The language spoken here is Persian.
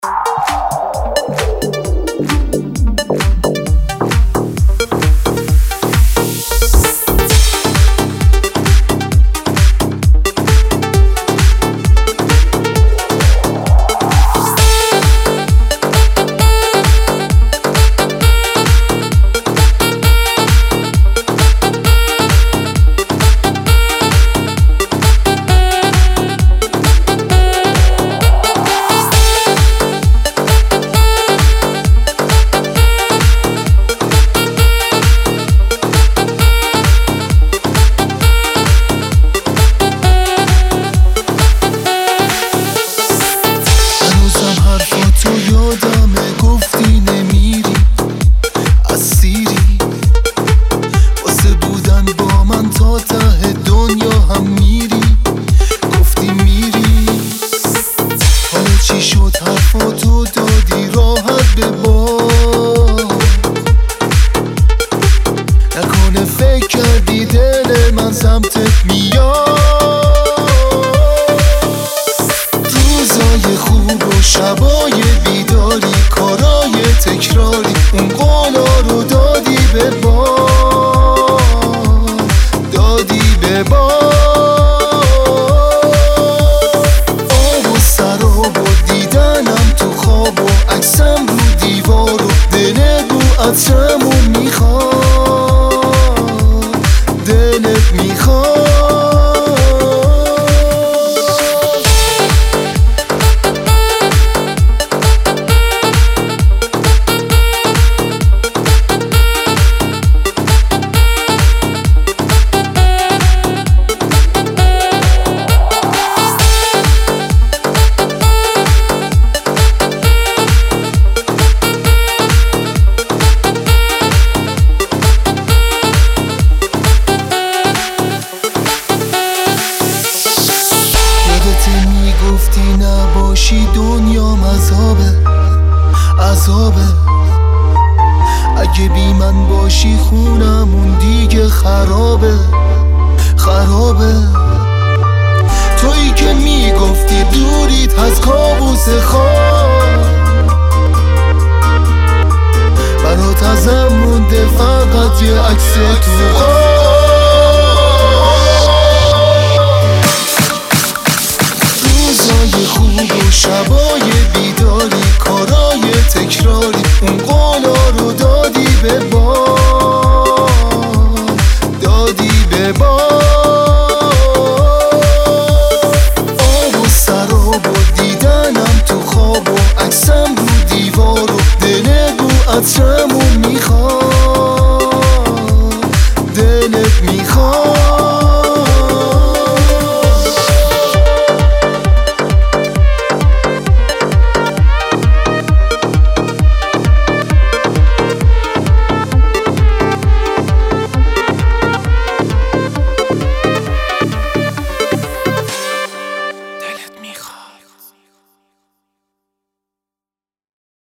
حرفاتو دادی راحت به باد، نکنه فکر کردی دل من سمتت میاد. روزای خوب و شبای بیداری، کارای تکراری، اون قولا رو دادی به باد، دادی به باد. عطرمون میخواد، دلت میخواد. گفتی نباشی دنیام عذابه، اگه بی من باشی خونمون دیگه خرابه. تویی که میگفتی دوریت از کابوس خواب، برات ازم مونده فقط یه عکس تو خواب. خوب و شبای بیداری، کارای تکراری، اون قولا رو دادی به باد، دادی به باد. آب و سراب و دیدنم تو خواب و عکسم رو دیوار و دل رو عطرمون